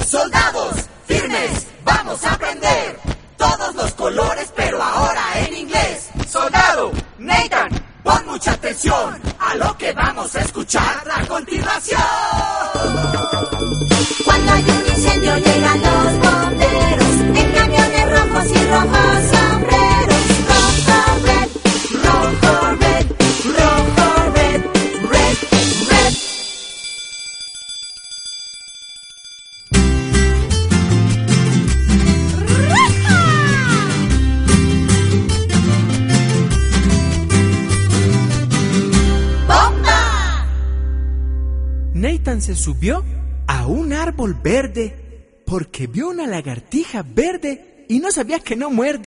Soldados, firmes, vamos a aprender todos los colores, pero ahora en inglés. Soldado, Nathan, pon mucha atención a lo que vamos a escuchar a continuación. Cuando hay un incendio llegan los bomberos en camiones rojos y rojos sombreros. Rojo, red, rojo, red, rojo, red, red, red. ¡Bomba! Nathan se subió a un árbol verde porque vio una lagartija verde y no sabía que no muerde.